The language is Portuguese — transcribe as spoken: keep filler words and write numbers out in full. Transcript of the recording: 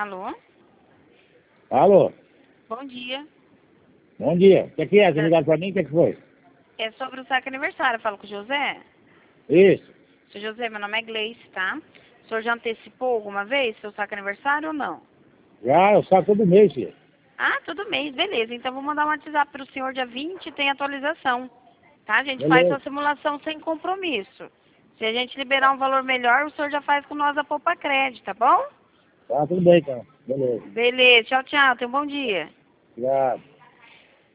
Alô? Alô? Bom dia. Bom dia. O que é que é? Você ligaram pra mim? O que é que foi? É sobre o saque aniversário. Eu falo com o José? Isso. Seu José, meu nome é Gleice, tá? O senhor já antecipou alguma vez seu saque aniversário ou não? Já, eu saio todo mês, filho. Ah, todo mês, beleza. Então vou mandar um WhatsApp para o senhor dia vinte e tem atualização. Tá? A gente faz Beleza. a simulação sem compromisso. Se a gente liberar um valor melhor, o senhor já faz com nós a Poupa Crédito, tá bom? Tá, tudo bem, então. Beleza. Beleza, tchau, tchau. Tenha um bom dia. Obrigado.